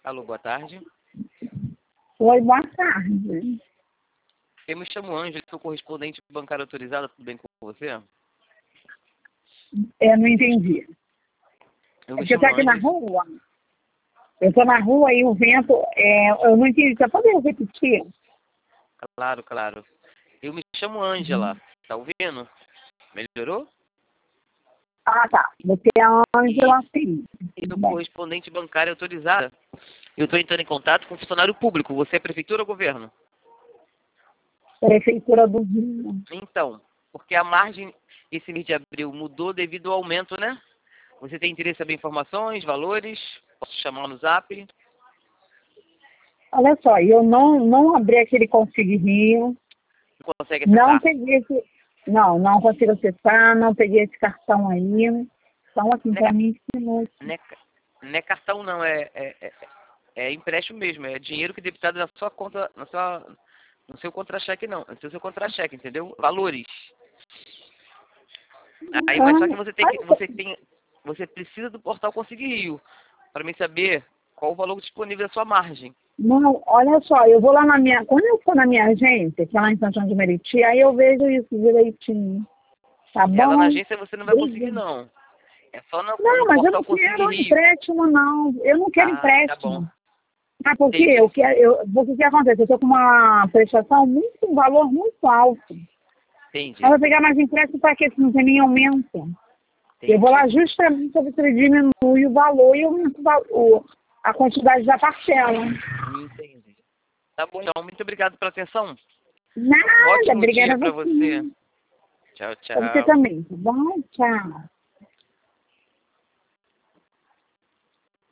Alô, boa tarde. Oi, boa tarde. Eu me chamo Ângelo, sou correspondente bancário autorizado, tudo bem com você? Eu não entendi. Eu É me que eu tô chamo aqui na Ângelo. rua. Eu tô na rua e o vento, eu não entendi. Você pode repetir? Claro, claro. Eu me chamo Ângela, tá ouvindo? Melhorou? Ah, tá. Você é a Ângela, sim. E Tudo do bem. correspondente bancário autorizada. Eu estou entrando em contato com o funcionário público. Você é prefeitura ou governo? Prefeitura do Rio. Então, porque a margem esse mês de abril mudou devido ao aumento, né? Você tem interesse em saber informações, valores? Posso chamar no zap? Olha só, eu não abri aquele Consigo Rio, Não consegue não acessar? peguei esse... Não consigo acessar, não peguei esse cartão aí. Então, assim, Não é, para mim, não... não é cartão não, é empréstimo mesmo, é dinheiro que é debitado na sua conta, no seu contra-cheque não, no seu contra-cheque, entendeu? Valores. Aí, mas só que você precisa do portal Conseguir Rio, para mim saber qual o valor disponível da sua margem. Não, olha só, eu vou lá na minha... Quando eu for na minha agência, que é lá em São João de Meriti, aí eu vejo isso direitinho. Tá Ela na bom? agência você não vai conseguir Obrigada. não. É só no Não, mas eu portal não Conseguir quero Rio. empréstimo, não. Eu não quero Ah, tá bom. empréstimo. Ah, porque Entendi. porque o que acontece? Eu estou com uma prestação muito, um valor muito alto. Mas eu Entendi. vou pegar mais empréstimo para que não tem nem aumento. Eu vou lá Entendi. justamente para você diminui o valor e aumenta a quantidade da parcela. Entendi. Tá bom, então. Muito obrigado pela atenção. Um Nada, ótimo obrigada dia a para você. você. Tchau, Para você tchau. também, tá bom? Tchau.